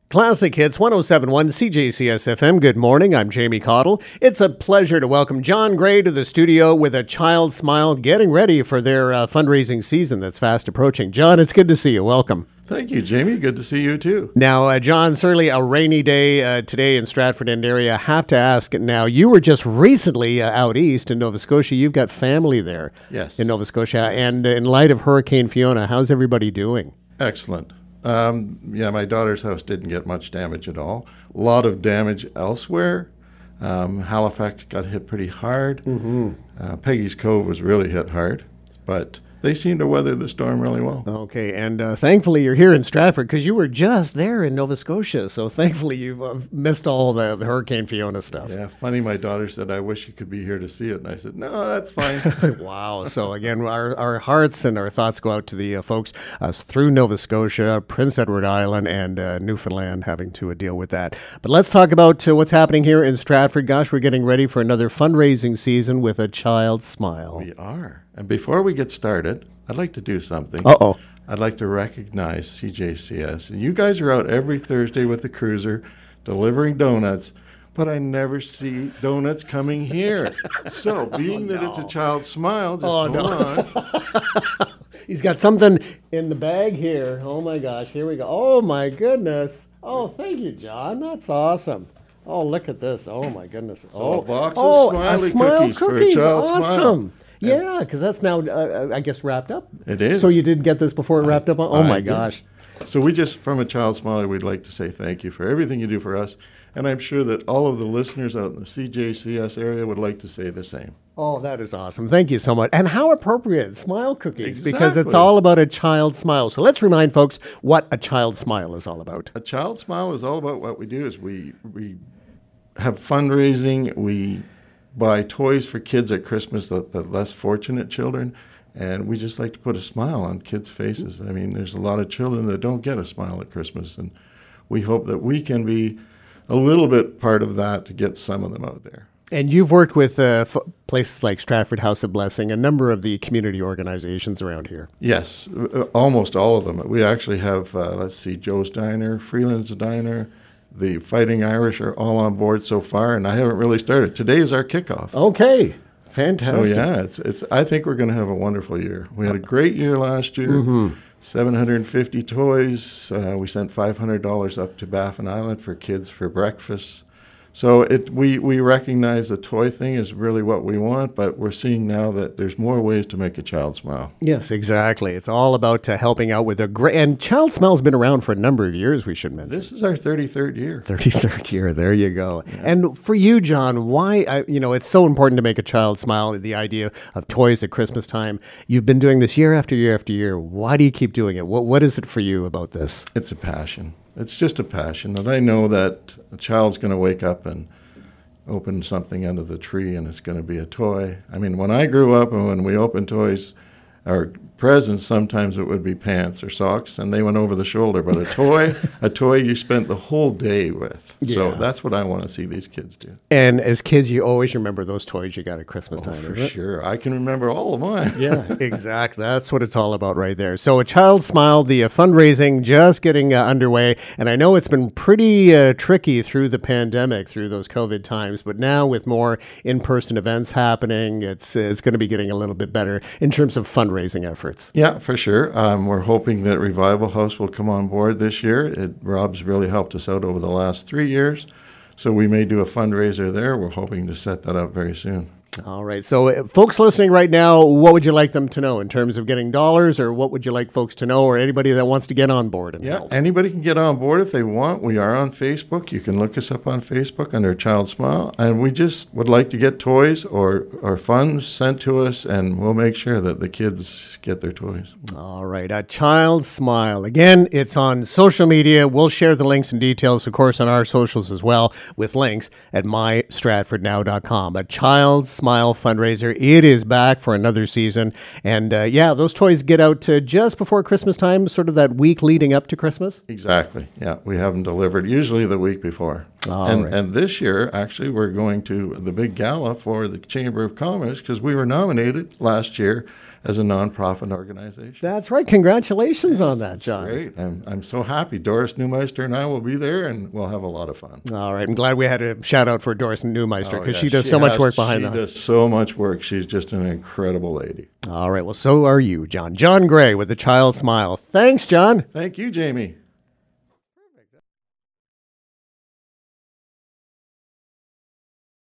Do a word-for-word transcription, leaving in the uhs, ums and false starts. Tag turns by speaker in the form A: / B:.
A: Classic Hits one oh seven point one C J C S F M. Good morning. I'm Jamie Cottle. It's a pleasure to welcome John Gray to the studio with a child smile, getting ready for their uh, fundraising season that's fast approaching. John, it's good to see you. Welcome.
B: Thank you, Jamie. Good to see you, too.
A: Now, uh, John, certainly a rainy day uh, today in Stratford and area. I have to ask now, you were just recently uh, out east in Nova Scotia. You've got family there.
B: Yes.
A: In Nova Scotia. And in light of Hurricane Fiona, how's everybody doing?
B: Excellent. Um, yeah, my daughter's house didn't get much damage at all. A lot of damage elsewhere. Um, Halifax got hit pretty hard.
A: Mm-hmm.
B: Uh, Peggy's Cove was really hit hard, but they seem to weather the storm really well.
A: Okay, and uh, thankfully you're here in Stratford because you were just there in Nova Scotia. So thankfully you've uh, missed all the, the Hurricane Fiona stuff.
B: Yeah, funny. My daughter said, "I wish you could be here to see it," and I said, "No, that's fine."
A: Wow. So again, our, our hearts and our thoughts go out to the uh, folks uh, through Nova Scotia, Prince Edward Island, and uh, Newfoundland having to uh, deal with that. But let's talk about uh, what's happening here in Stratford. Gosh, we're getting ready for another fundraising season with a child smile.
B: We are. And before we get started, I'd like to do something.
A: Uh-oh.
B: I'd like to recognize C J C S. And you guys are out every Thursday with the cruiser delivering donuts, but I never see donuts coming here. So, being
A: oh,
B: that
A: no.
B: it's a child smile, just
A: Oh,
B: hold
A: no.
B: on.
A: He's got something in the bag here. Oh, my gosh. Here we go. Oh, my goodness. Oh, thank you, John. That's awesome. Oh, look at this. Oh, my goodness.
B: So
A: oh,
B: a box
A: oh,
B: of smiley
A: a smile
B: cookies, for a
A: cookies.
B: child
A: Awesome.
B: smile.
A: Yeah, because that's now, uh, I guess, wrapped up.
B: It is.
A: So you didn't get this before it wrapped up? On? Oh,
B: I
A: my
B: did.
A: gosh.
B: So we just, from a child smile, we'd like to say thank you for everything you do for us. And I'm sure that all of the listeners out in the C J C S area would like to say the same.
A: Oh, that is awesome. Thank you so much. And how appropriate, smile cookies,
B: Exactly.
A: because it's all about a child smile. So let's remind folks what a child smile is all about.
B: A child smile is all about what we do is we we have fundraising, we buy toys for kids at Christmas, the, the less fortunate children, and we just like to put a smile on kids' faces. I mean, there's a lot of children that don't get a smile at Christmas, and we hope that we can be a little bit part of that to get some of them out there.
A: And you've worked with uh, f- places like Stratford House of Blessing, a number of the community organizations around here.
B: Yes, uh, almost all of them. We actually have, uh, let's see, Joe's Diner, Freeland's Diner, the Fighting Irish are all on board so far, and I haven't really started. Today is our kickoff.
A: Okay, fantastic.
B: So yeah, it's it's. I think we're going to have a wonderful year. We had a great year last year.
A: Mm-hmm.
B: seven hundred fifty toys. Uh, we sent five hundred dollars up to Baffin Island for kids for breakfast. So it we, we recognize the toy thing is really what we want, but we're seeing now that there's more ways to make a child smile.
A: Yes, exactly. It's all about uh, helping out with a great... And Child Smile's been around for a number of years, we should mention.
B: This is our thirty-third year.
A: thirty-third year. There you go. Yeah. And for you, John, why, I, you know, it's so important to make a child smile, the idea of toys at Christmas time. You've been doing this year after year after year. Why do you keep doing it? What What is it for you about this?
B: It's a passion. It's just a passion. And I know that a child's going to wake up and open something under the tree and it's going to be a toy. I mean, when I grew up and when we opened toys, or presents, sometimes it would be pants or socks, and they went over the shoulder. But a toy, a toy you spent the whole day with.
A: Yeah.
B: So that's what I want to see these kids do.
A: And as kids, you always remember those toys you got at Christmas
B: Oh,
A: time,
B: for
A: isn't it?
B: sure. I can remember all of mine.
A: Yeah, exactly. That's what it's all about right there. So a child smile, the uh, fundraising just getting uh, underway. And I know it's been pretty uh, tricky through the pandemic, through those COVID times. But now with more in-person events happening, it's, it's going to be getting a little bit better in terms of fundraising efforts.
B: Yeah, for sure. Um, we're hoping that Revival House will come on board this year. It, Rob's really helped us out over the last three years. So we may do a fundraiser there. We're hoping to set that up very soon.
A: All right. So uh, folks listening right now, what would you like them to know in terms of getting dollars, or what would you like folks to know, or anybody that wants to get on board and
B: Yeah,
A: help?
B: anybody can get on board if they want. We are on Facebook. You can look us up on Facebook under Child Smile. And we just would like to get toys or, or funds sent to us, and we'll make sure that the kids get their toys.
A: All right. A Child Smile. Again, it's on social media. We'll share the links and details, of course, on our socials as well, with links at my stratford now dot com. A Child Smile fundraiser. It is back for another season. And uh, yeah, those toys get out uh, just before Christmas time, sort of that week leading up to Christmas.
B: Exactly. Yeah, we have them delivered usually the week before.
A: All
B: and,
A: right.
B: and this year, actually, we're going to the big gala for the Chamber of Commerce because we were nominated last year as a nonprofit organization.
A: That's right. Congratulations
B: yes,
A: on that, John.
B: Great. I'm, I'm so happy. Doris Neumeister and I will be there, and we'll have a lot of fun.
A: All right. I'm glad we had a shout out for Doris Neumeister because
B: Oh, yeah.
A: she does
B: She
A: so much
B: has-
A: work behind
B: She
A: that.
B: does so much work. She's just an incredible lady.
A: All right. Well, so are you, John. John Gray with the Child Smile. Thanks, John.
B: Thank you, Jamie.